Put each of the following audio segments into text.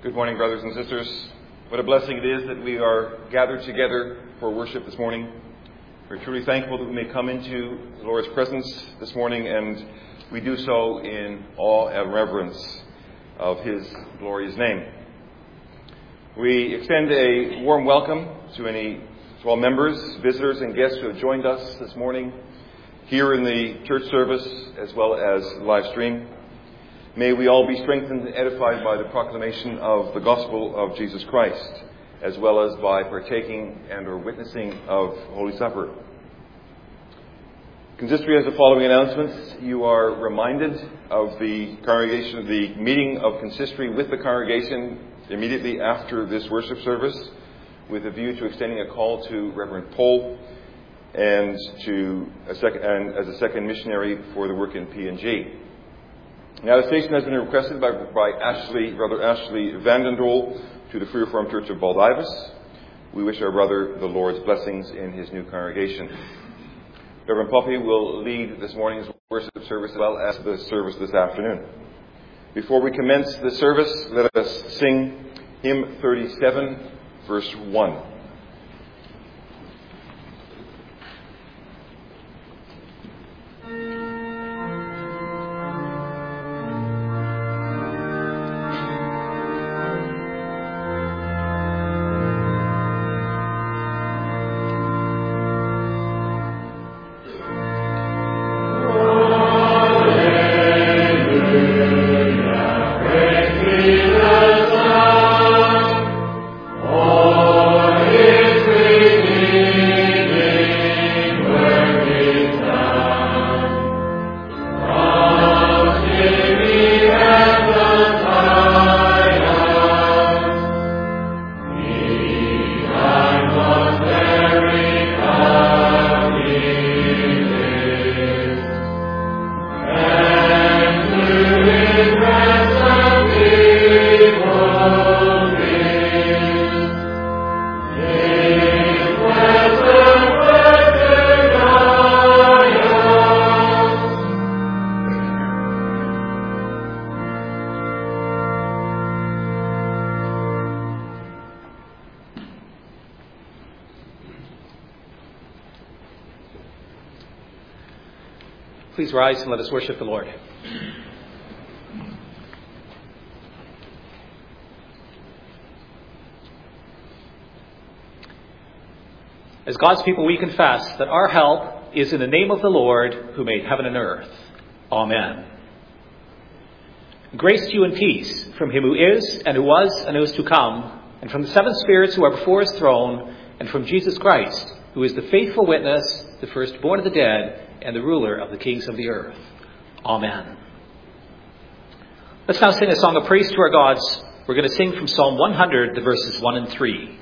Good morning, brothers and sisters. What a blessing it is that we are gathered together for worship this morning. We're truly thankful that we may come into the Lord's presence this morning, and we do so in awe and reverence of His glorious name. We extend a warm welcome to all members, visitors, and guests who have joined us this morning here in the church service as well as live stream. May we all be strengthened and edified by the proclamation of the gospel of Jesus Christ, as well as by partaking and or witnessing of Holy Supper. Consistory has the following announcements. You are reminded of the congregation, the meeting of consistory with the congregation immediately after this worship service, with a view to extending a call to Reverend Pohl and as a second missionary for the work in PNG. Now, the station has been requested by Brother Ashley Vandendol to the Free Reformed Church of Baldivis. We wish our brother the Lord's blessings in his new congregation. Reverend Puppy will lead this morning's worship service as well as the service this afternoon. Before we commence the service, let us sing hymn 37, verse 1. Please rise and let us worship the Lord. As God's people, we confess that our help is in the name of the Lord who made heaven and earth. Amen. Grace to you and peace from him who is and who was and who is to come, and from the seven spirits who are before his throne, and from Jesus Christ, who is the faithful witness, the firstborn of the dead, and the ruler of the kings of the earth. Amen. Let's now sing a song of praise to our gods. We're going to sing from Psalm 100, the verses 1 and 3.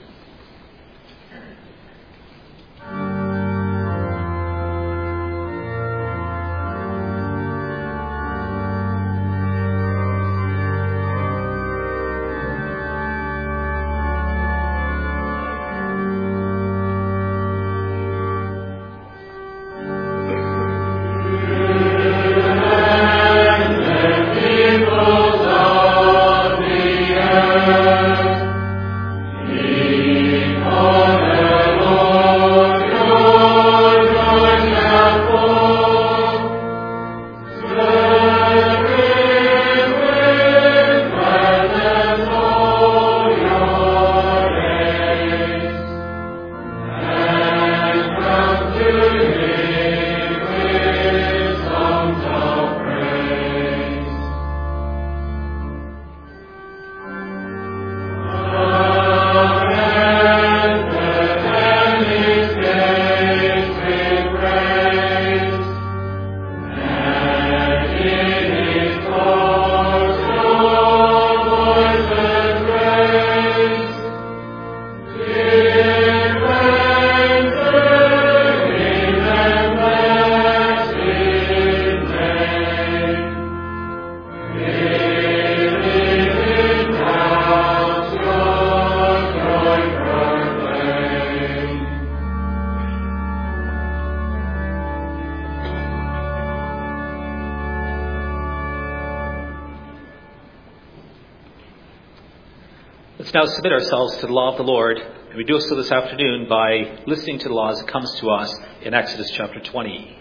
Amen. Let's now submit ourselves to the law of the Lord, and we do so this afternoon by listening to the law as it comes to us in Exodus chapter 20.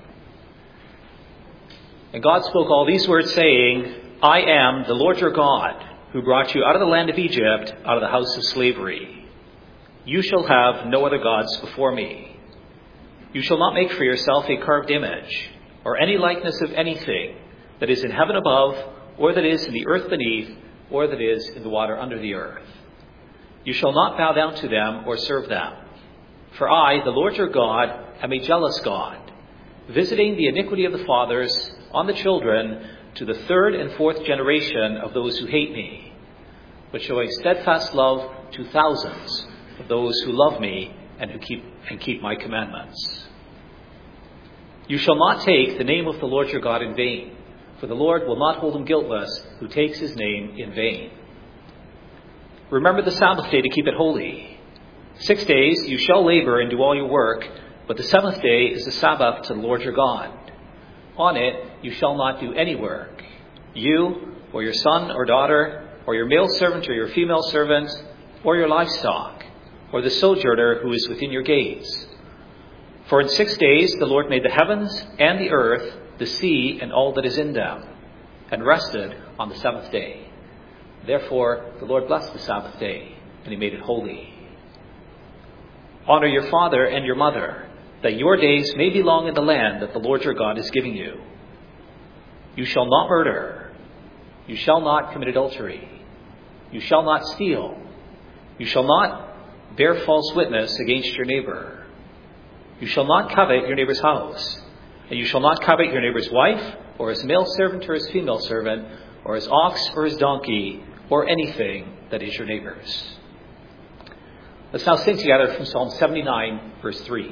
And God spoke all these words, saying, I am the Lord your God, who brought you out of the land of Egypt, out of the house of slavery. You shall have no other gods before me. You shall not make for yourself a carved image, or any likeness of anything that is in heaven above, or that is in the earth beneath, or that is in the water under the earth. You shall not bow down to them or serve them. For I, the Lord your God, am a jealous God, visiting the iniquity of the fathers on the children to the third and fourth generation of those who hate me, but showing steadfast love to thousands of those who love me and who keep my commandments. You shall not take the name of the Lord your God in vain, for the Lord will not hold him guiltless who takes his name in vain. Remember the Sabbath day to keep it holy. 6 days you shall labor and do all your work, but the seventh day is the Sabbath to the Lord your God. On it you shall not do any work, you or your son or daughter, or your male servant or your female servant, or your livestock, or the sojourner who is within your gates. For in 6 days the Lord made the heavens and the earth, the sea, and all that is in them, and rested on the seventh day. Therefore the Lord blessed the Sabbath day, and he made it holy. Honor your father and your mother, that your days may be long in the land that the Lord your God is giving you. You shall not murder. You shall not commit adultery. You shall not steal. You shall not bear false witness against your neighbor. You shall not covet your neighbor's house. And you shall not covet your neighbor's wife, or his male servant or his female servant, or his ox or his donkey, or anything that is your neighbor's. Let's now sing together from Psalm 79, verse 3.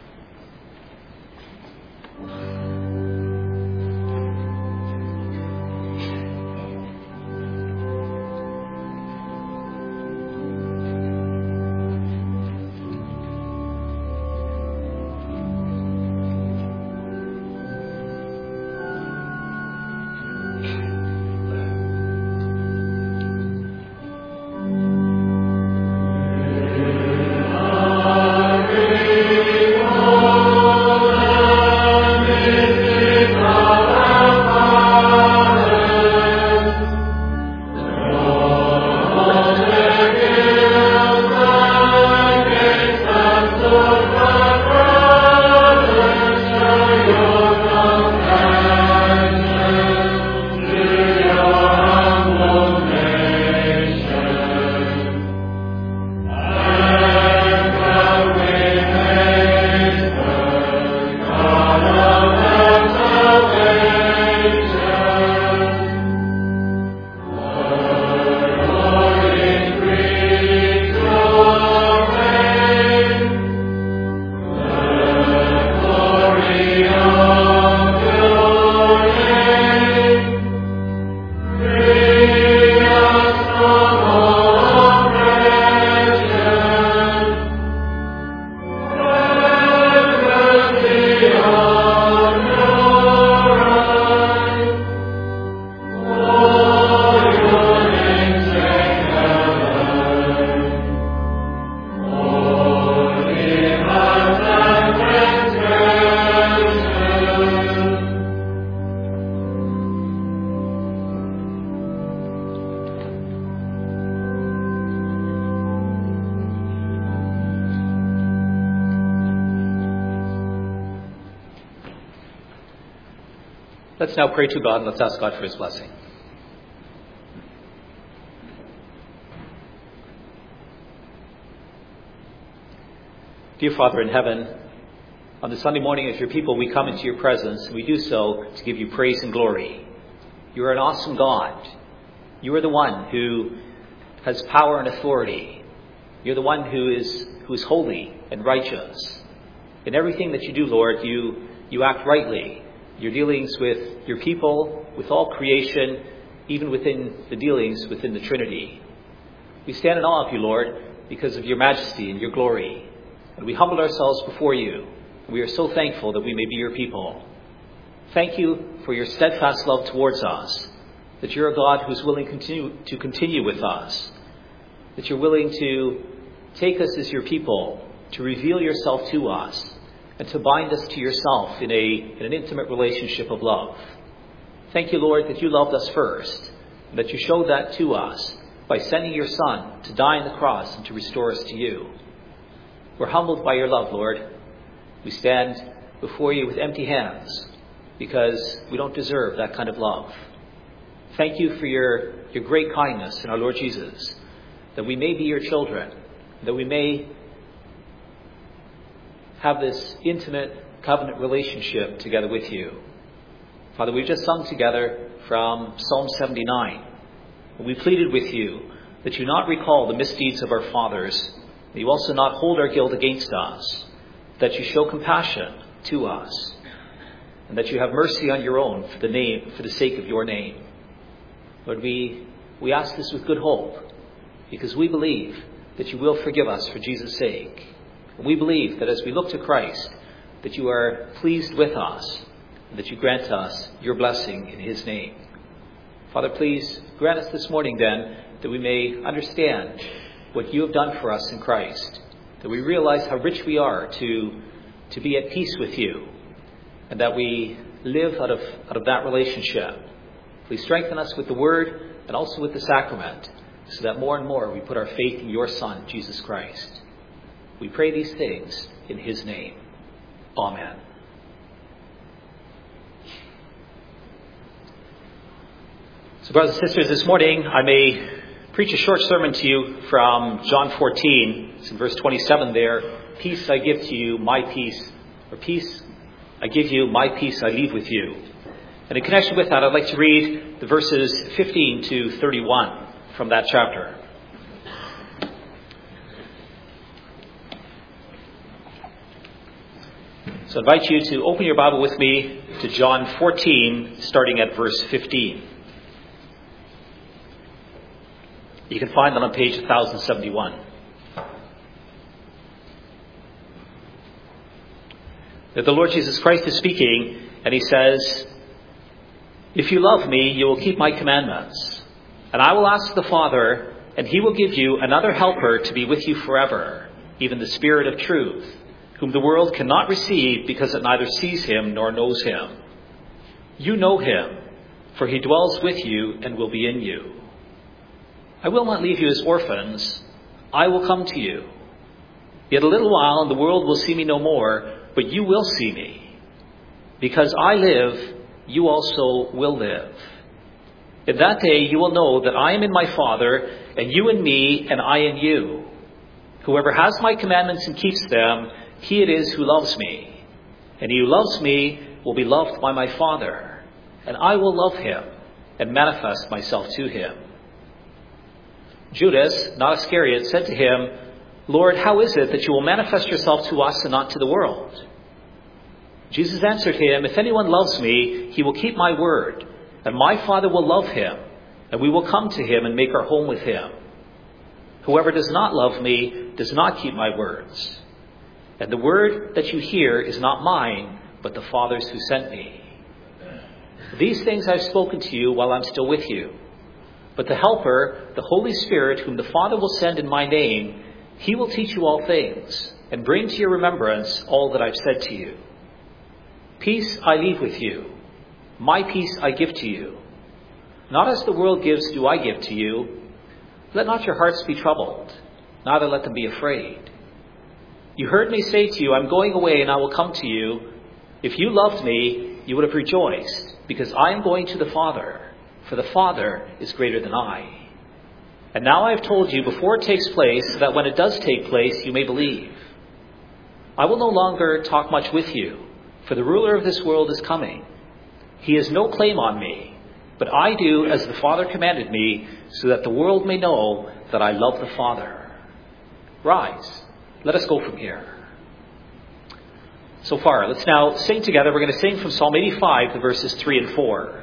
Let's now pray to God, and let's ask God for his blessing. Dear Father in heaven, on the Sunday morning as your people, we come into your presence, and we do so to give you praise and glory. You are an awesome God. You are the one who has power and authority. You're the one who is holy and righteous. In everything that you do, Lord, you act rightly. Your dealings with your people, with all creation, even within the dealings within the Trinity. We stand in awe of you, Lord, because of your majesty and your glory. And we humble ourselves before you. And we are so thankful that we may be your people. Thank you for your steadfast love towards us, that you're a God who's willing to continue with us. that you're willing to take us as your people, to reveal yourself to us, and to bind us to yourself in an intimate relationship of love. Thank you, Lord, that you loved us first, and that you showed that to us by sending your Son to die on the cross and to restore us to you. We're humbled by your love, Lord. We stand before you with empty hands because we don't deserve that kind of love. Thank you for your great kindness in our Lord Jesus, that we may be your children, that we may have this intimate covenant relationship together with you. Father, we've just sung together from Psalm 79. And we pleaded with you that you not recall the misdeeds of our fathers, that you also not hold our guilt against us, that you show compassion to us, and that you have mercy on your own for the sake of your name. Lord, we ask this with good hope, because we believe that you will forgive us for Jesus' sake. And we believe that as we look to Christ, that you are pleased with us, and that you grant us your blessing in his name. Father, please grant us this morning then that we may understand what you have done for us in Christ, that we realize how rich we are to be at peace with you, and that we live out of that relationship. Please strengthen us with the word and also with the sacrament, so that more and more we put our faith in your Son, Jesus Christ. We pray these things in his name. Amen. So, brothers and sisters, this morning I may preach a short sermon to you from John 14. It's in verse 27 there. Peace I give to you, my peace, or peace I give you, my peace I leave with you. And in connection with that, I'd like to read the verses 15 to 31 from that chapter. So I invite you to open your Bible with me to John 14, starting at verse 15. You can find that on page 1071. That the Lord Jesus Christ is speaking, and he says, "If you love me, you will keep my commandments. And I will ask the Father, and he will give you another helper to be with you forever, even the Spirit of truth, whom the world cannot receive because it neither sees him nor knows him. You know him, for he dwells with you and will be in you. I will not leave you as orphans. I will come to you. Yet a little while, and the world will see me no more, but you will see me. Because I live, you also will live. In that day you will know that I am in my Father, and you in me, and I in you. Whoever has my commandments and keeps them, he it is who loves me. And he who loves me will be loved by my Father, and I will love him and manifest myself to him." Judas, not Iscariot, said to him, "Lord, how is it that you will manifest yourself to us and not to the world?" Jesus answered him, "If anyone loves me, he will keep my word, and my Father will love him, and we will come to him and make our home with him. Whoever does not love me does not keep my words. And the word that you hear is not mine, but the Father's who sent me. These things I've spoken to you while I'm still with you. But the Helper, the Holy Spirit, whom the Father will send in my name, he will teach you all things, and bring to your remembrance all that I've said to you. Peace I leave with you. My peace I give to you. Not as the world gives do I give to you. Let not your hearts be troubled, neither let them be afraid. You heard me say to you, I'm going away and I will come to you. If you loved me, you would have rejoiced, because I am going to the Father, for the Father is greater than I. And now I have told you before it takes place, so that when it does take place, you may believe. I will no longer talk much with you, for the ruler of this world is coming. He has no claim on me, but I do as the Father commanded me, so that the world may know that I love the Father. Rise, let us go from here." So far, let's now sing together. We're going to sing from Psalm 85, the verses 3 and 4.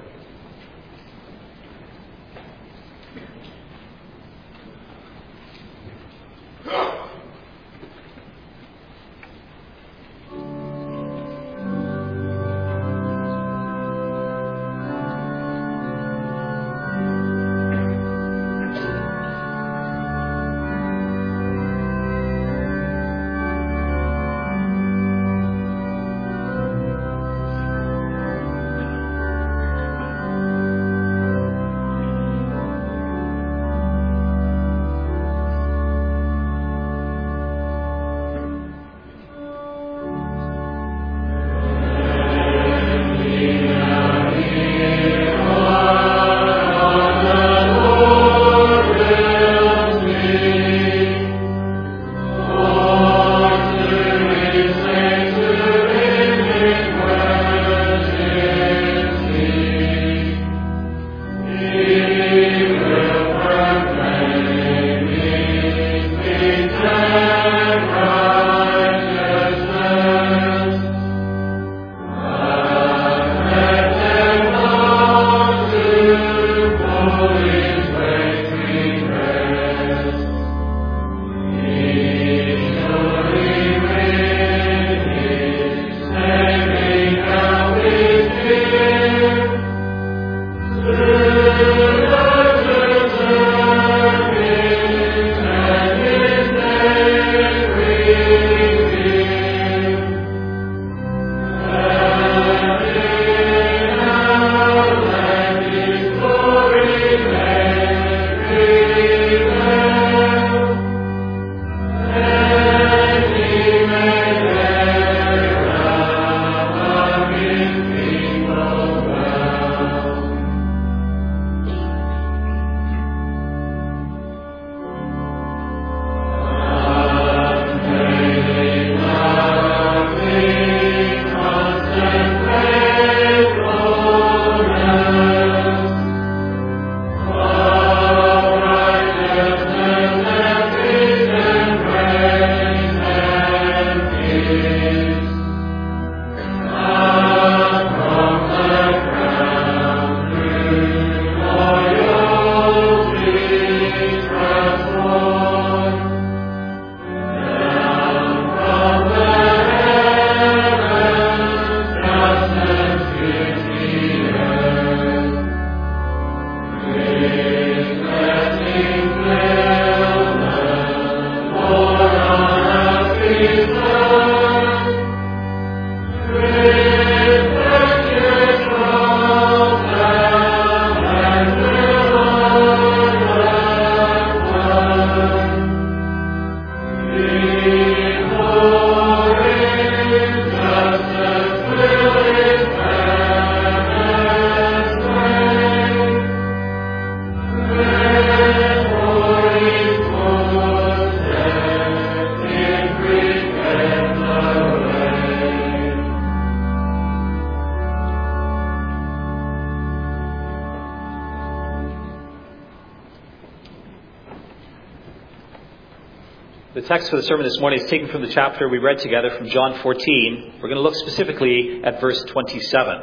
The text for the sermon this morning is taken from the chapter we read together from John 14. We're going to look specifically at verse 27.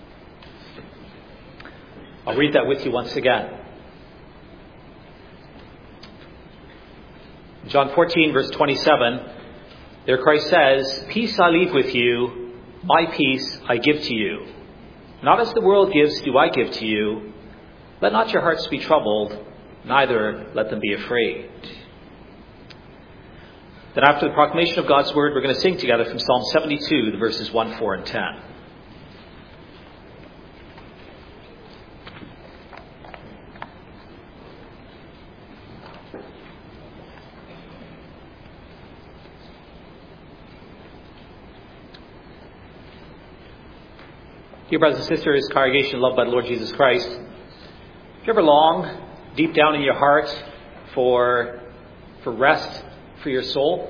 I'll read that with you once again. John 14, verse 27, there Christ says, "Peace I leave with you, my peace I give to you. Not as the world gives do I give to you. Let not your hearts be troubled, neither let them be afraid." Then after the proclamation of God's word, we're going to sing together from Psalm 72, the verses 1, 4, and 10. Dear brothers and sisters, congregation loved by the Lord Jesus Christ, do you ever long, deep down in your heart, for rest for your soul?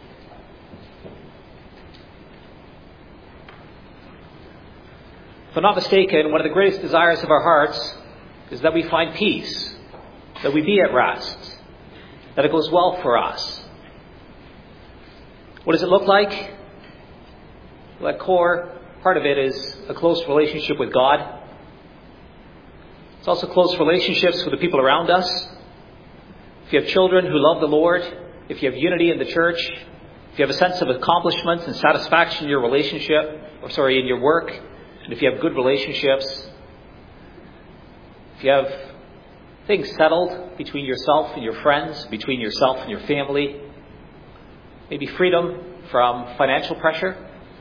If I'm not mistaken, one of the greatest desires of our hearts is that we find peace, that we be at rest, that it goes well for us. What does it look like? Well, at core, part of it is a close relationship with God. It's also close relationships with the people around us. If you have children who love the Lord, if you have unity in the church, if you have a sense of accomplishment and satisfaction in your in your work, and if you have good relationships, if you have things settled between yourself and your friends, between yourself and your family, maybe freedom from financial pressure.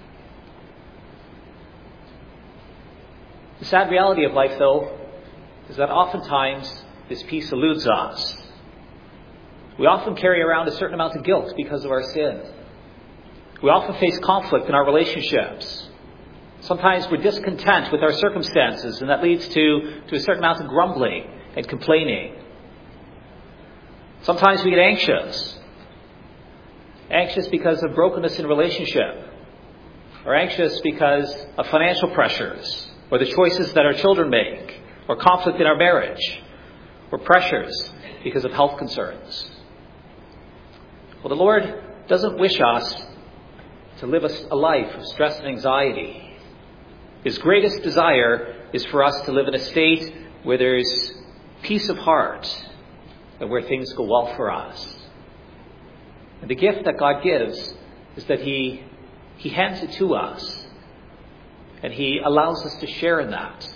The sad reality of life, though, is that oftentimes this peace eludes us. We often carry around a certain amount of guilt because of our sin. We often face conflict in our relationships. Sometimes we're discontent with our circumstances, and that leads to a certain amount of grumbling and complaining. Sometimes we get anxious. Anxious because of brokenness in relationship, or anxious because of financial pressures, or the choices that our children make, or conflict in our marriage, or pressures because of health concerns. Well, the Lord doesn't wish us to live a life of stress and anxiety. His greatest desire is for us to live in a state where there's peace of heart and where things go well for us. And the gift that God gives is that He hands it to us, and He allows us to share in that.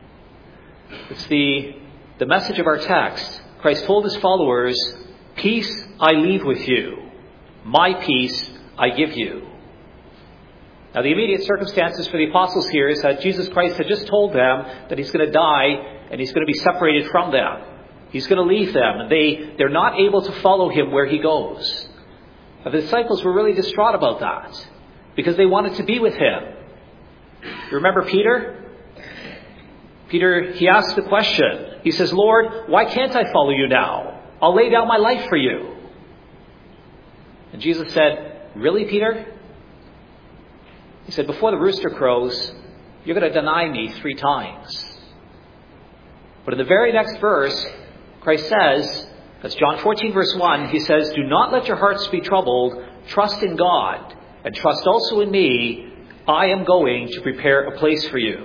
It's the message of our text. Christ told His followers, "Peace I leave with you, my peace I give you." Now, the immediate circumstances for the apostles here is that Jesus Christ had just told them that He's going to die and He's going to be separated from them. He's going to leave them, and they're not able to follow Him where He goes. Now, the disciples were really distraught about that because they wanted to be with Him. You remember Peter? Peter, he asked the question. He says, "Lord, why can't I follow you now? I'll lay down my life for you." And Jesus said, "Really, Peter?" He said, "Before the rooster crows, you're going to deny me 3 times. But in the very next verse, Christ says, that's John 14, verse 1, He says, "Do not let your hearts be troubled. Trust in God, and trust also in me. I am going to prepare a place for you."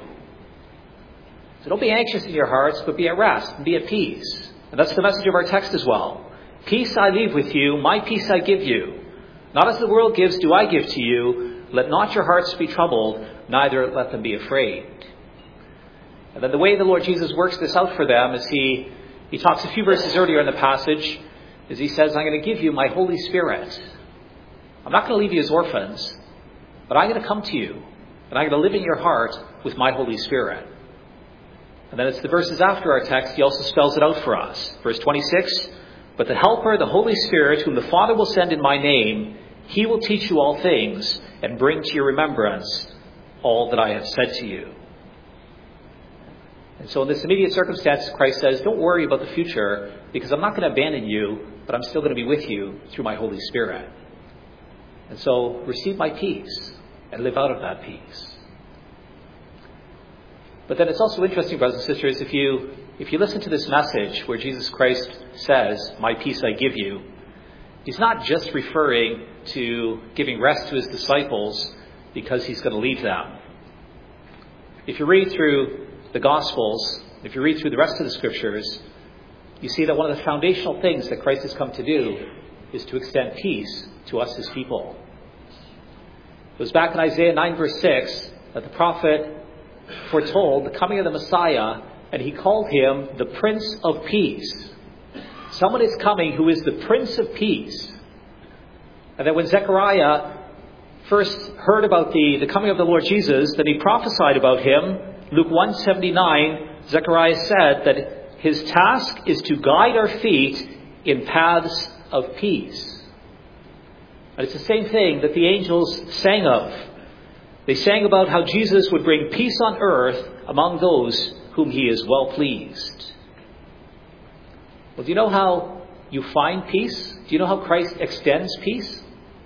So don't be anxious in your hearts, but be at rest and be at peace. And that's the message of our text as well. "Peace I leave with you, my peace I give you. Not as the world gives do I give to you. Let not your hearts be troubled, neither let them be afraid." And then the way the Lord Jesus works this out for them is He talks a few verses earlier in the passage, is He says, "I'm going to give you my Holy Spirit. I'm not going to leave you as orphans, but I'm going to come to you, and I'm going to live in your heart with my Holy Spirit." And then it's the verses after our text, He also spells it out for us. Verse 26, "But the Helper, the Holy Spirit, whom the Father will send in my name, He will teach you all things and bring to your remembrance all that I have said to you." And so in this immediate circumstance, Christ says, don't worry about the future, because I'm not going to abandon you, but I'm still going to be with you through my Holy Spirit. And so receive my peace and live out of that peace. But then it's also interesting, brothers and sisters, if you listen to this message where Jesus Christ says, "My peace I give you," he's not just referring to giving rest to his disciples because he's going to leave them. If you read through the Gospels, if you read through the rest of the Scriptures, you see that one of the foundational things that Christ has come to do is to extend peace to us as people. It was back in Isaiah 9 verse 6 that the prophet foretold the coming of the Messiah, and he called him the Prince of Peace. Someone is coming who is the Prince of Peace. And then when Zechariah first heard about the coming of the Lord Jesus, then he prophesied about him. Luke 1:79, Zechariah said that his task is to guide our feet in paths of peace. And it's the same thing that the angels sang of. They sang about how Jesus would bring peace on earth among those whom he is well pleased. Well, do you know how you find peace? Do you know how Christ extends peace?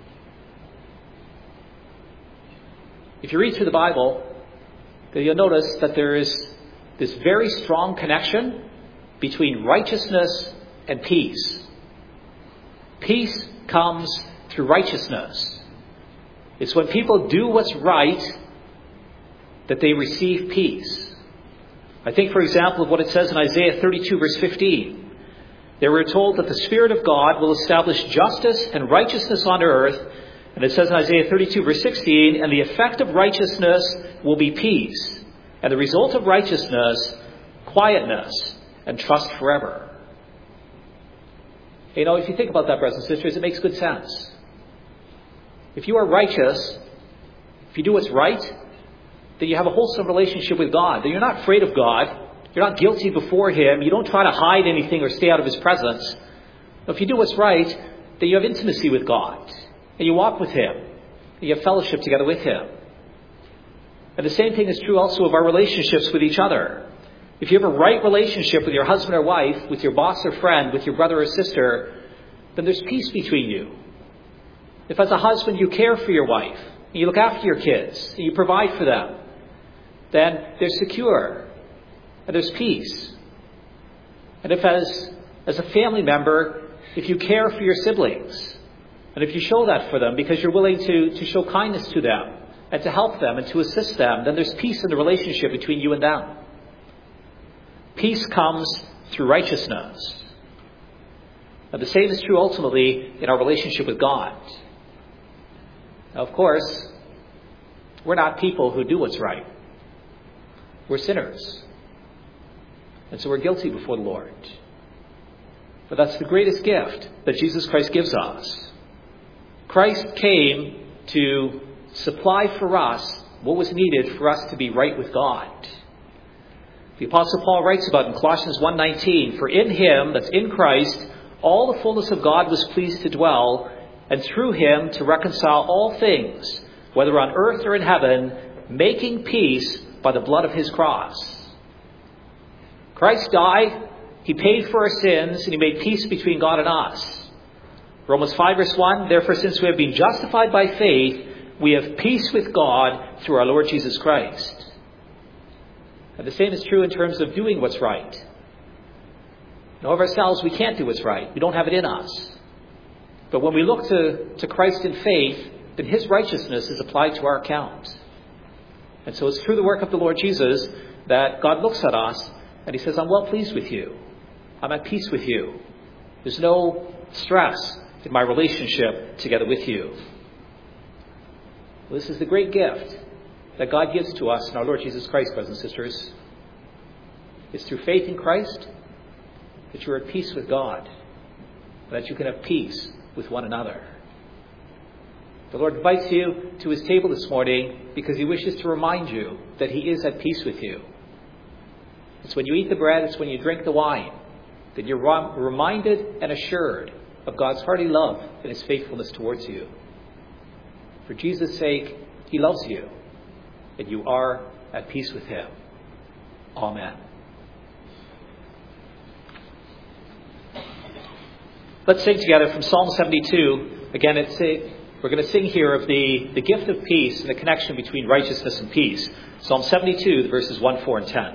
If you read through the Bible, you'll notice that there is this very strong connection between righteousness and peace. Peace comes through righteousness. It's when people do what's right that they receive peace. I think, for example, of what it says in Isaiah 32 verse 15. They were told that the Spirit of God will establish justice and righteousness on earth. And it says in Isaiah 32 verse 16, and the effect of righteousness will be peace. And the result of righteousness, quietness and trust forever. You know, if you think about that, brothers and sisters, it makes good sense. If you are righteous, if you do what's right, then you have a wholesome relationship with God. Then you're not afraid of God. You're not guilty before him. You don't try to hide anything or stay out of his presence. If you do what's right, then you have intimacy with God. And you walk with him. And you have fellowship together with him. And the same thing is true also of our relationships with each other. If you have a right relationship with your husband or wife, with your boss or friend, with your brother or sister, then there's peace between you. If as a husband you care for your wife, and you look after your kids, and you provide for them, then they're secure, and there's peace. And if as a family member, if you care for your siblings, and if you show that for them because you're willing to show kindness to them, and to help them and to assist them, then there's peace in the relationship between you and them. Peace comes through righteousness. And the same is true ultimately in our relationship with God. Now, of course, we're not people who do what's right. We're sinners. And so we're guilty before the Lord. But that's the greatest gift that Jesus Christ gives us. Christ came to supply for us what was needed for us to be right with God. The Apostle Paul writes about in Colossians 1:19, for in him, that's in Christ, all the fullness of God was pleased to dwell, and through him to reconcile all things, whether on earth or in heaven, making peace by the blood of his cross. Christ died, he paid for our sins, and he made peace between God and us. Romans 5 verse 1, therefore since we have been justified by faith, we have peace with God through our Lord Jesus Christ. And the same is true in terms of doing what's right. Now, of ourselves, we can't do what's right. We don't have it in us. But when we look to Christ in faith, then his righteousness is applied to our account. And so it's through the work of the Lord Jesus that God looks at us and he says, I'm well pleased with you. I'm at peace with you. There's no stress in my relationship together with you. Well, this is the great gift that God gives to us in our Lord Jesus Christ, brothers and sisters. It's through faith in Christ that you're at peace with God, and that you can have peace with one another. The Lord invites you to his table this morning because he wishes to remind you that he is at peace with you. It's when you eat the bread, it's when you drink the wine, that you're reminded and assured of God's hearty love and his faithfulness towards you. For Jesus' sake, he loves you, and you are at peace with him. Amen. Let's sing together from Psalm 72. Again, we're going to sing here of the gift of peace and the connection between righteousness and peace. Psalm 72, verses 1, 4, and 10.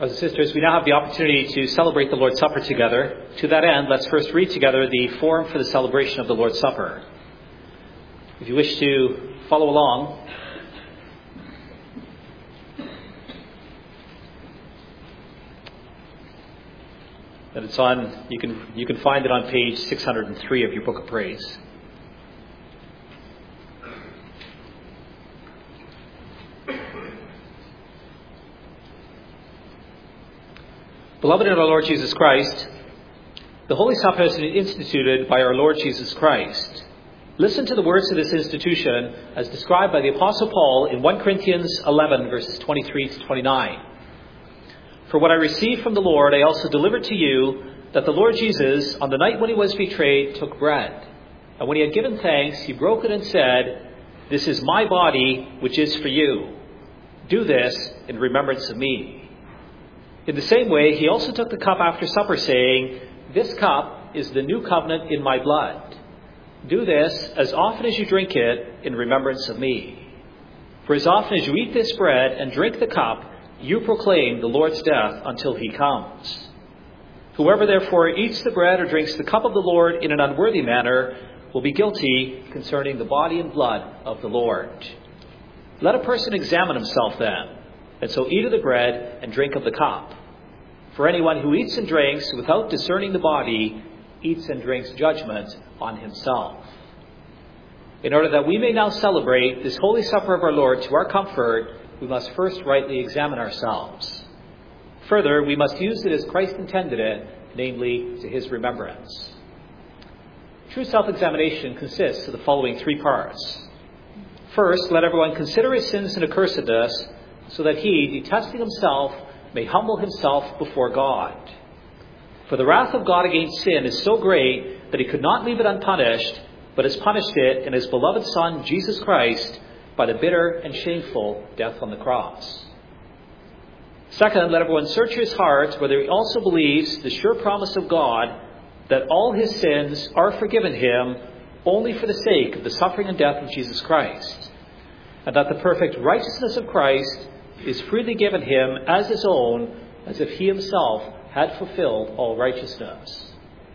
Brothers and sisters, we now have the opportunity to celebrate the Lord's Supper together. To that end, let's first read together the form for the celebration of the Lord's Supper. If you wish to follow along, then it's on. You can find it on page 603 of your Book of Praise. Beloved in our Lord Jesus Christ, the Holy Supper has been instituted by our Lord Jesus Christ. Listen to the words of this institution as described by the Apostle Paul in 1 Corinthians 11, verses 23 to 29. For what I received from the Lord, I also delivered to you, that the Lord Jesus, on the night when he was betrayed, took bread. And when he had given thanks, he broke it and said, "This is my body, which is for you. Do this in remembrance of me." In the same way, he also took the cup after supper, saying, "This cup is the new covenant in my blood. Do this as often as you drink it in remembrance of me. For as often as you eat this bread and drink the cup, you proclaim the Lord's death until he comes. Whoever therefore eats the bread or drinks the cup of the Lord in an unworthy manner will be guilty concerning the body and blood of the Lord. Let a person examine himself then, and so eat of the bread and drink of the cup. For anyone who eats and drinks without discerning the body eats and drinks judgment on himself." In order that we may now celebrate this holy supper of our Lord to our comfort, we must first rightly examine ourselves. Further, we must use it as Christ intended it, namely to his remembrance. True self-examination consists of the following three parts. First, let everyone consider his sins and accursedness, so that he, detesting himself, may humble himself before God. For the wrath of God against sin is so great that he could not leave it unpunished, but has punished it in his beloved Son, Jesus Christ, by the bitter and shameful death on the cross. Second, let everyone search his heart whether he also believes the sure promise of God that all his sins are forgiven him only for the sake of the suffering and death of Jesus Christ, and that the perfect righteousness of Christ is freely given him as his own, as if he himself had fulfilled all righteousness.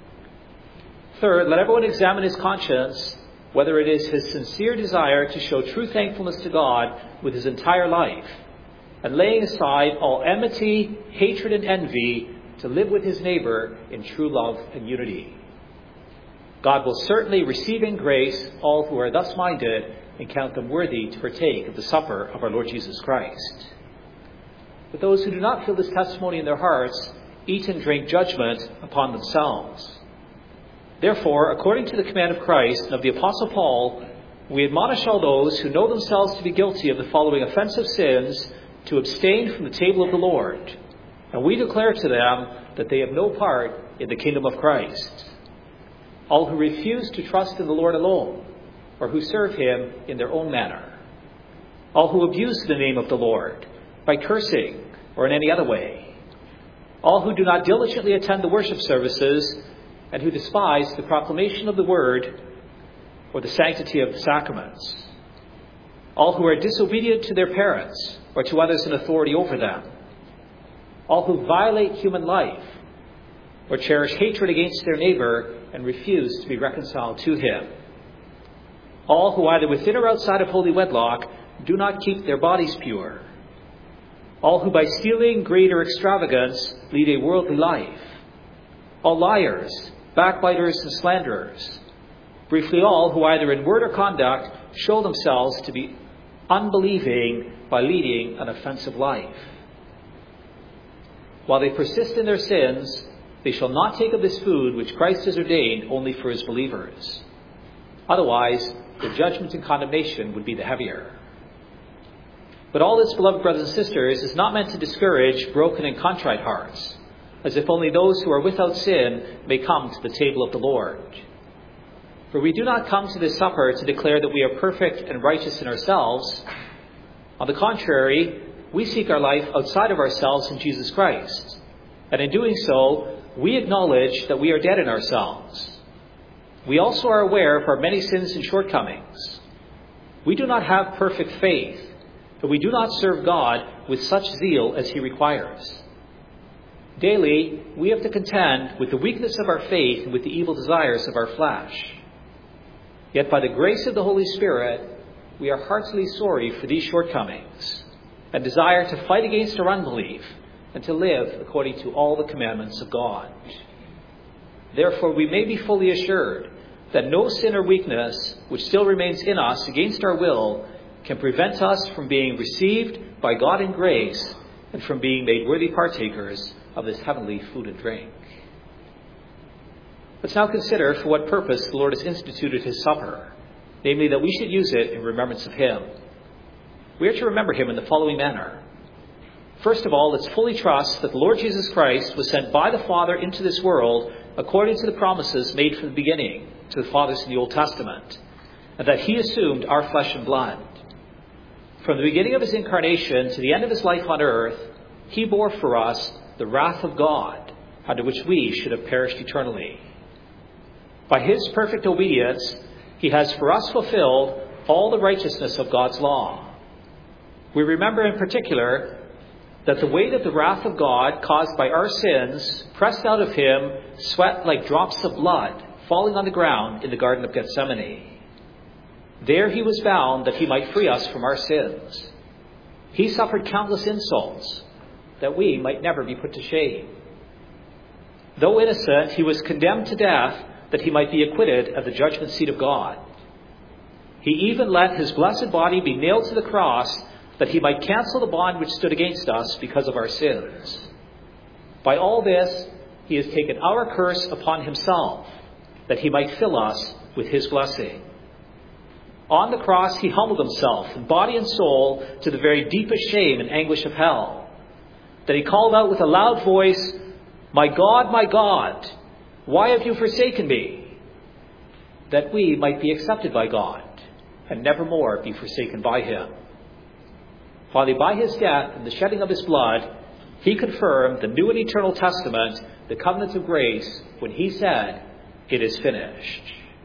Third, let everyone examine his conscience, whether it is his sincere desire to show true thankfulness to God with his entire life, and laying aside all enmity, hatred, and envy, to live with his neighbor in true love and unity. God will certainly receive in grace all who are thus minded and count them worthy to partake of the supper of our Lord Jesus Christ. But those who do not feel this testimony in their hearts eat and drink judgment upon themselves. Therefore, according to the command of Christ and of the Apostle Paul, we admonish all those who know themselves to be guilty of the following offensive sins to abstain from the table of the Lord. And we declare to them that they have no part in the kingdom of Christ. All who refuse to trust in the Lord alone, or who serve him in their own manner. All who abuse the name of the Lord by cursing or in any other way. All who do not diligently attend the worship services and who despise the proclamation of the word or the sanctity of the sacraments. All who are disobedient to their parents or to others in authority over them. All who violate human life or cherish hatred against their neighbor and refuse to be reconciled to him. All who either within or outside of holy wedlock do not keep their bodies pure. All who by stealing, greed, or extravagance lead a worldly life. All liars, backbiters, and slanderers. Briefly, all who either in word or conduct show themselves to be unbelieving by leading an offensive life. While they persist in their sins, they shall not take of this food which Christ has ordained only for his believers. Otherwise, the judgment and condemnation would be the heavier. But all this, beloved brothers and sisters, is not meant to discourage broken and contrite hearts, as if only those who are without sin may come to the table of the Lord. For we do not come to this supper to declare that we are perfect and righteous in ourselves. On the contrary, we seek our life outside of ourselves in Jesus Christ. And in doing so, we acknowledge that we are dead in ourselves. We also are aware of our many sins and shortcomings. We do not have perfect faith, for we do not serve God with such zeal as he requires. Daily, we have to contend with the weakness of our faith and with the evil desires of our flesh. Yet by the grace of the Holy Spirit, we are heartily sorry for these shortcomings and desire to fight against our unbelief and to live according to all the commandments of God. Therefore, we may be fully assured that no sin or weakness which still remains in us against our will can prevent us from being received by God in grace and from being made worthy partakers of this heavenly food and drink. Let's now consider for what purpose the Lord has instituted his supper, namely that we should use it in remembrance of him. We are to remember him in the following manner. First of all, let's fully trust that the Lord Jesus Christ was sent by the Father into this world according to the promises made from the beginning to the fathers in the Old Testament, and that he assumed our flesh and blood. From the beginning of his incarnation to the end of his life on earth, he bore for us the wrath of God, under which we should have perished eternally. By his perfect obedience, he has for us fulfilled all the righteousness of God's law. We remember in particular that the weight of the wrath of God caused by our sins pressed out of him sweat like drops of blood falling on the ground in the Garden of Gethsemane. There he was bound that he might free us from our sins. He suffered countless insults that we might never be put to shame. Though innocent, he was condemned to death that he might be acquitted at the judgment seat of God. He even let his blessed body be nailed to the cross that he might cancel the bond which stood against us because of our sins. By all this, he has taken our curse upon himself, that he might fill us with his blessing. On the cross, he humbled himself in body and soul to the very deepest shame and anguish of hell, that he called out with a loud voice, my God, why have you forsaken me?" That we might be accepted by God and nevermore be forsaken by him. Finally, by his death and the shedding of his blood, he confirmed the new and eternal testament, the covenant of grace, when he said, "It is finished."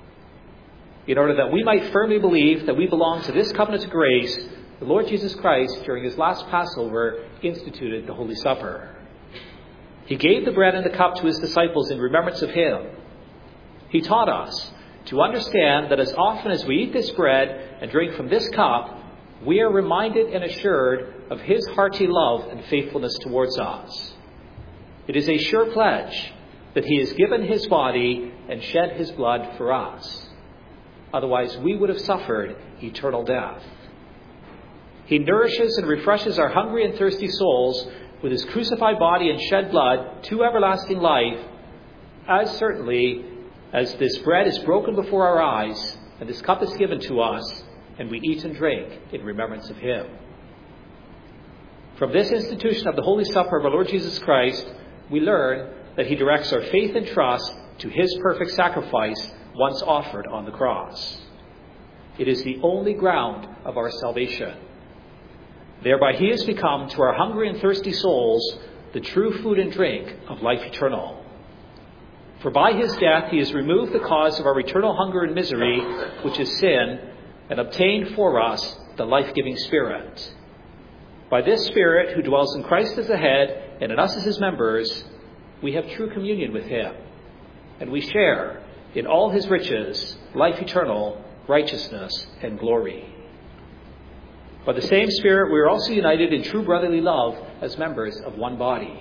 In order that we might firmly believe that we belong to this covenant of grace, the Lord Jesus Christ, during his last Passover, instituted the Holy Supper. He gave the bread and the cup to his disciples in remembrance of him. He taught us to understand that as often as we eat this bread and drink from this cup, we are reminded and assured of his hearty love and faithfulness towards us. It is a sure pledge that he has given his body and shed his blood for us. Otherwise, we would have suffered eternal death. He nourishes and refreshes our hungry and thirsty souls with his crucified body and shed blood to everlasting life, as certainly as this bread is broken before our eyes and this cup is given to us, and we eat and drink in remembrance of him. From this institution of the Holy Supper of our Lord Jesus Christ, we learn that he directs our faith and trust to his perfect sacrifice once offered on the cross. It is the only ground of our salvation. Thereby he has become to our hungry and thirsty souls the true food and drink of life eternal. For by his death he has removed the cause of our eternal hunger and misery, which is sin, and obtained for us the life-giving Spirit. By this Spirit, who dwells in Christ as the head and in us as his members, we have true communion with him, and we share in all his riches, life eternal, righteousness, and glory. By the same Spirit, we are also united in true brotherly love as members of one body.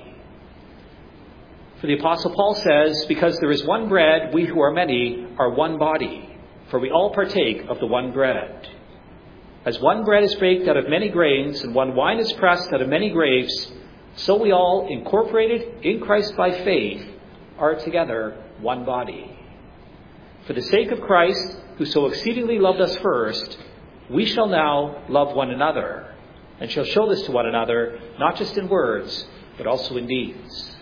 For the Apostle Paul says, "Because there is one bread, we who are many are one body, for we all partake of the one bread. As one bread is baked out of many grains, and one wine is pressed out of many grapes, so we all, incorporated in Christ by faith, are together one body. For the sake of Christ, who so exceedingly loved us first, we shall now love one another, and shall show this to one another, not just in words, but also in deeds."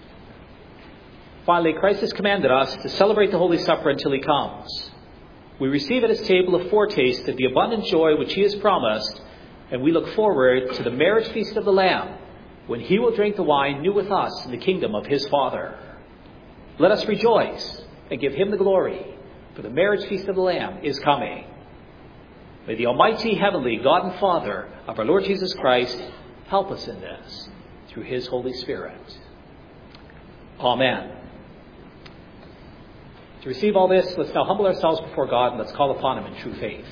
Finally, Christ has commanded us to celebrate the Holy Supper until he comes. We receive at his table a foretaste of the abundant joy which he has promised, and we look forward to the marriage feast of the Lamb, when he will drink the wine new with us in the kingdom of his Father. Let us rejoice and give him the glory, for the marriage feast of the Lamb is coming. May the Almighty, heavenly God and Father of our Lord Jesus Christ help us in this through his Holy Spirit. Amen. To receive all this, let's now humble ourselves before God and let's call upon him in true faith.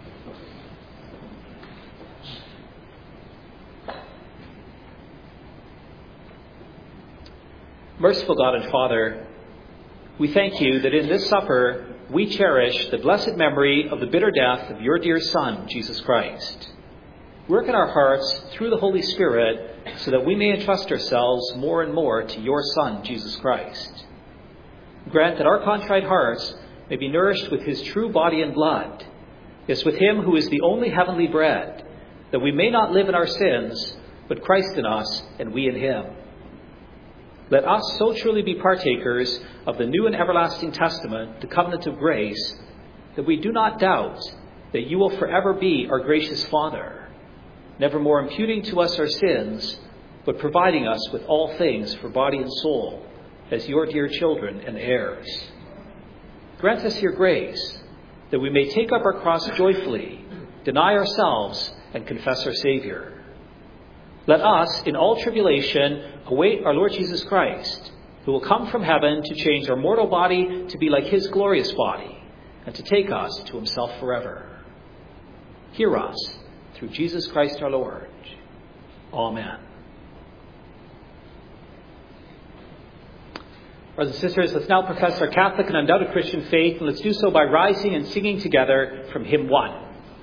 Merciful God and Father, we thank you that in this supper we cherish the blessed memory of the bitter death of your dear Son, Jesus Christ. Work in our hearts through the Holy Spirit so that we may entrust ourselves more and more to your Son, Jesus Christ. Grant that our contrite hearts may be nourished with his true body and blood, yes, with him who is the only heavenly bread, that we may not live in our sins, but Christ in us and we in him. Let us so truly be partakers of the new and everlasting testament, the covenant of grace, that we do not doubt that you will forever be our gracious Father, never more imputing to us our sins, but providing us with all things for body and soul, as your dear children and heirs. Grant us your grace, that we may take up our cross joyfully, deny ourselves, and confess our Savior. Let us, in all tribulation, await our Lord Jesus Christ, who will come from heaven to change our mortal body to be like his glorious body, and to take us to himself forever. Hear us, through Jesus Christ our Lord. Amen. Brothers and sisters, let's now profess our Catholic and undoubted Christian faith, and let's do so by rising and singing together from hymn 1.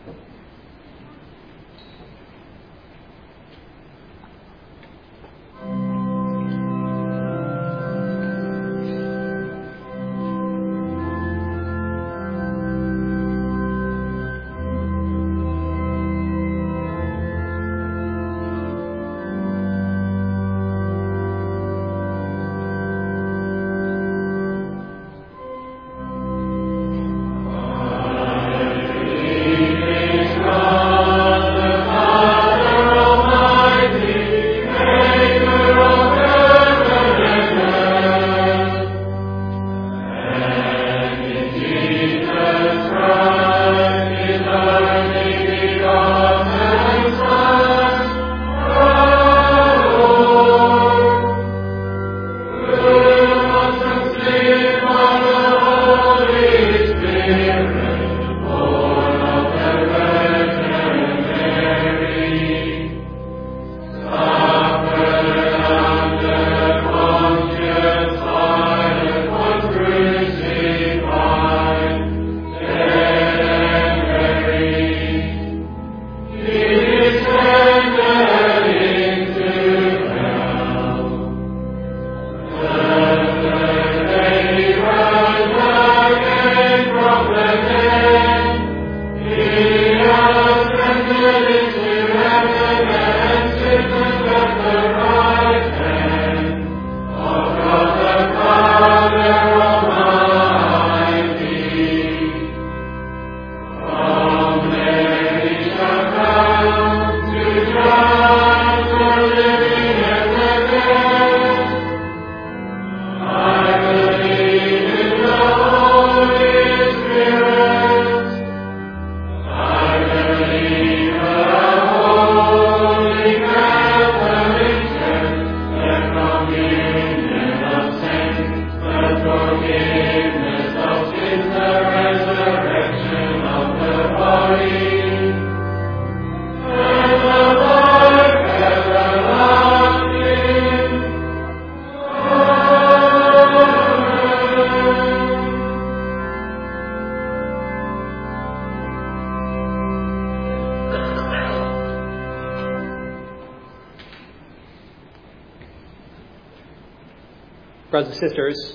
Brothers and sisters,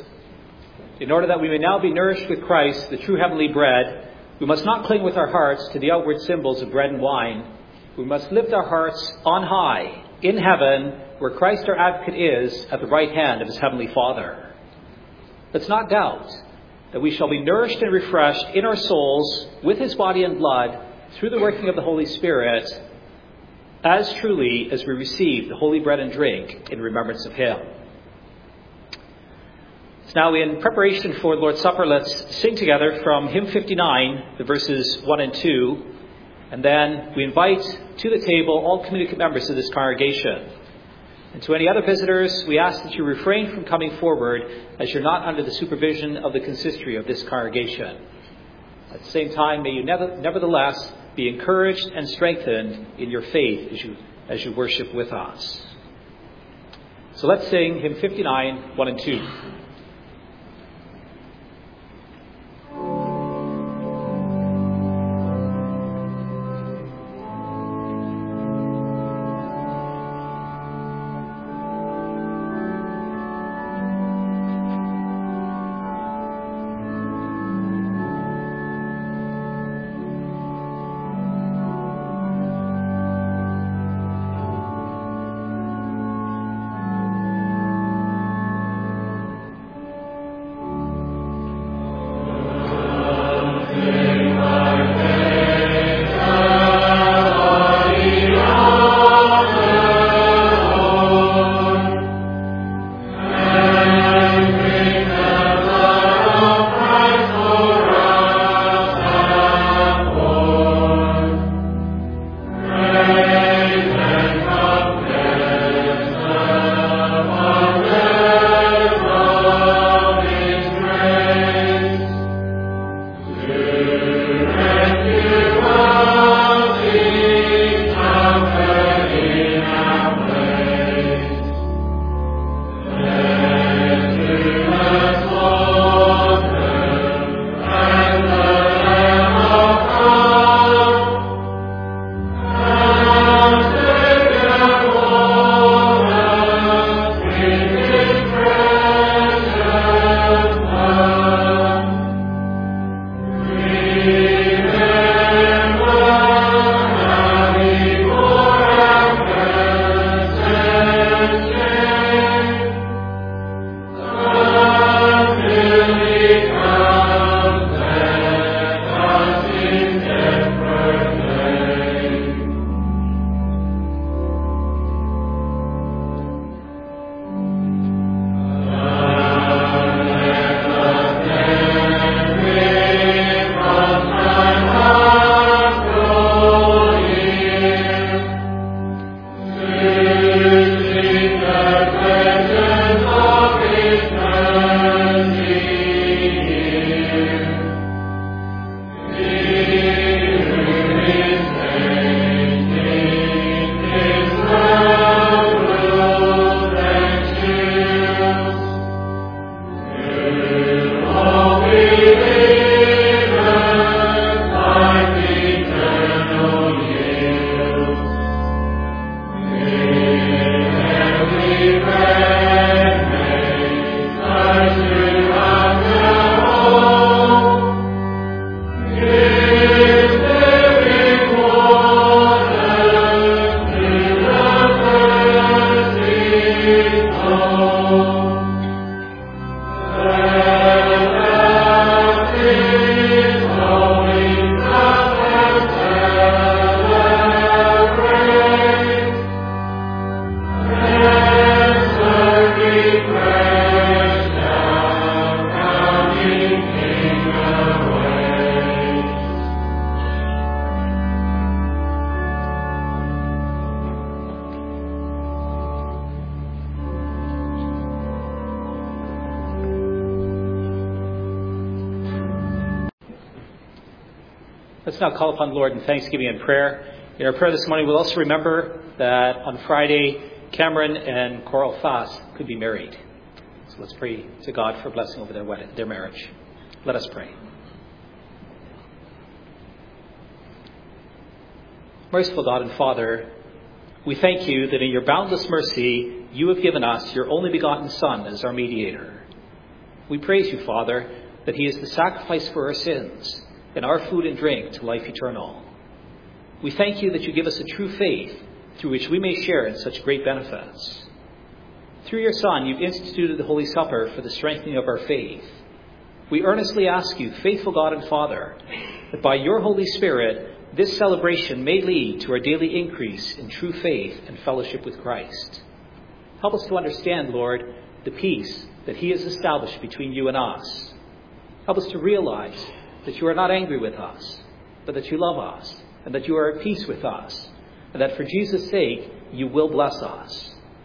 in order that we may now be nourished with Christ, the true heavenly bread, we must not cling with our hearts to the outward symbols of bread and wine. We must lift our hearts on high, in heaven, where Christ our advocate is, at the right hand of his heavenly Father. Let's not doubt that we shall be nourished and refreshed in our souls with his body and blood through the working of the Holy Spirit, as truly as we receive the holy bread and drink in remembrance of him. So now, in preparation for the Lord's Supper, let's sing together from hymn 59, the verses 1 and 2, and then we invite to the table all communicant members of this congregation. And to any other visitors, we ask that you refrain from coming forward as you're not under the supervision of the consistory of this congregation. At the same time, may you nevertheless be encouraged and strengthened in your faith as you worship with us. So let's sing hymn 59, 1 and 2. Let's now call upon the Lord in thanksgiving and prayer. In our prayer this morning, we'll also remember that on Friday, Cameron and Coral Fass could be married. So let's pray to God for blessing over their marriage. Let us pray. Merciful God and Father, we thank you that in your boundless mercy, you have given us your only begotten Son as our mediator. We praise you, Father, that he is the sacrifice for our sins and our food and drink to life eternal. We thank you that you give us a true faith through which we may share in such great benefits. Through your Son, you've instituted the Holy Supper for the strengthening of our faith. We earnestly ask you, faithful God and Father, that by your Holy Spirit, this celebration may lead to our daily increase in true faith and fellowship with Christ. Help us to understand, Lord, the peace that he has established between you and us. Help us to realize that you are not angry with us, but that you love us, and that you are at peace with us, and that for Jesus' sake, you will bless us.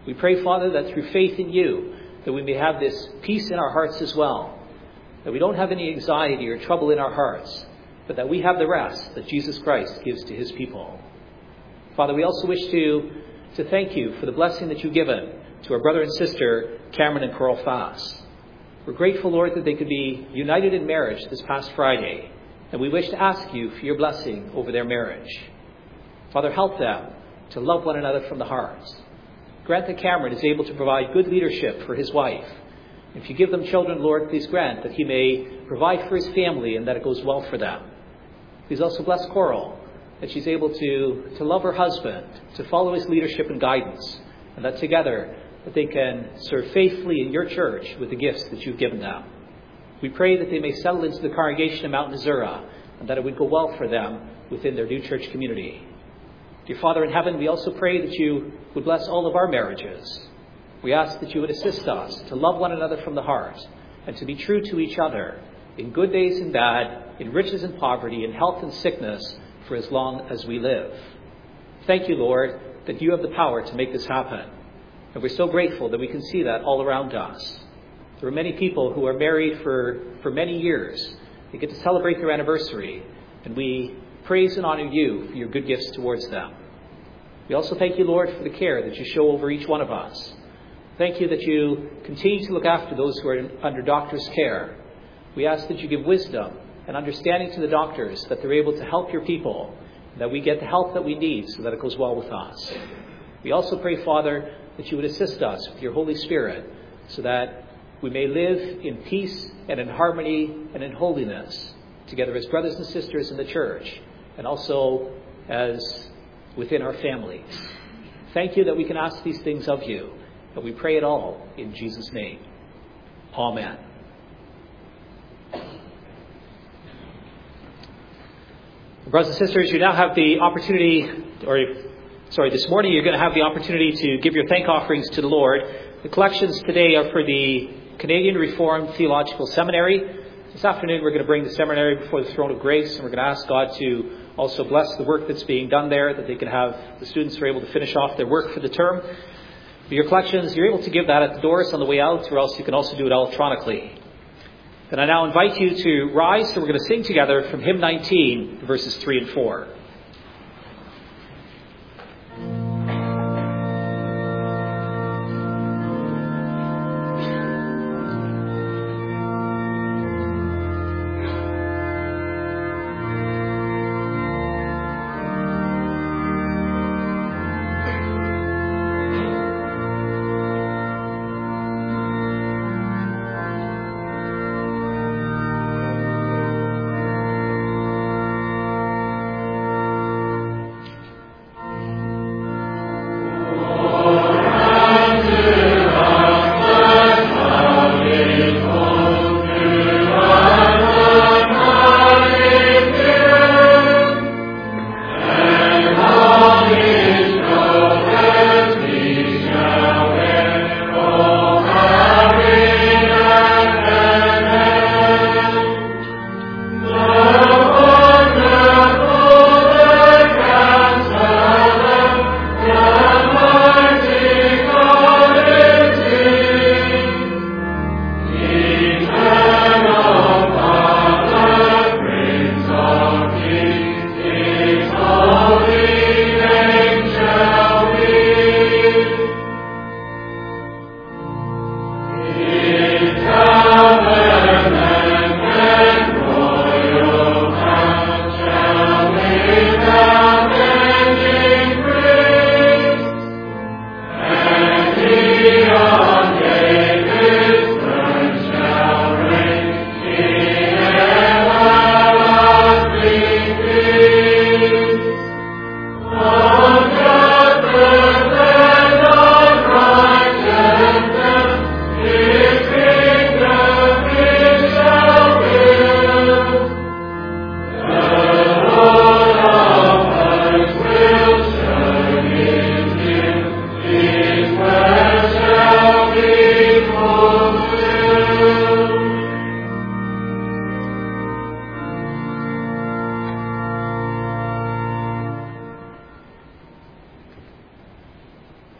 We pray, Father, that through faith in you, that we may have this peace in our hearts as well, that we don't have any anxiety or trouble in our hearts, but that we have the rest that Jesus Christ gives to his people. Father, we also wish to thank you for the blessing that you've given to our brother and sister, Cameron and Coral Fass. We're grateful, Lord, that they could be united in marriage this past Friday, and we wish to ask you for your blessing over their marriage. Father, help them to love one another from the heart. Grant that Cameron is able to provide good leadership for his wife. If you give them children, Lord, please grant that he may provide for his family and that it goes well for them. Please also bless Coral, that she's able to love her husband, to follow his leadership and guidance, and that together that they can serve faithfully in your church with the gifts that you've given them. We pray that they may settle into the congregation of Mount Nazura, and that it would go well for them within their new church community. Dear Father in heaven, we also pray that you would bless all of our marriages. We ask that you would assist us to love one another from the heart and to be true to each other in good days and bad, in riches and poverty, in health and sickness, for as long as we live. Thank you, Lord, that you have the power to make this happen. And we're so grateful that we can see that all around us. There are many people who are married for many years. They get to celebrate their anniversary, and we praise and honor you for your good gifts towards them. We also thank you, Lord, for the care that you show over each one of us. Thank you that you continue to look after those who are under doctors' care. We ask that you give wisdom and understanding to the doctors, that they're able to help your people, that we get the help that we need so that it goes well with us. We also pray, Father, that you would assist us with your Holy Spirit so that we may live in peace and in harmony and in holiness together as brothers and sisters in the church, and also as within our families. Thank you that we can ask these things of you, and we pray it all in Jesus' name. Amen. Brothers and sisters, you now have the opportunity, this morning you're going to have the opportunity to give your thank offerings to the Lord. The collections today are for the Canadian Reformed Theological Seminary. This afternoon we're going to bring the seminary before the throne of grace, and we're going to ask God to also bless the work that's being done there, that they can have, the students are able to finish off their work for the term. For your collections, you're able to give that at the doors on the way out, or else you can also do it electronically. And I now invite you to rise, so we're going to sing together from hymn 19, verses 3 and 4.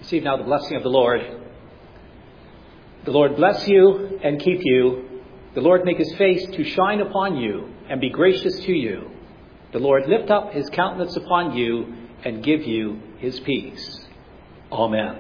Receive now the blessing of the Lord. The Lord bless you and keep you. The Lord make his face to shine upon you and be gracious to you. The Lord lift up his countenance upon you and give you his peace. Amen.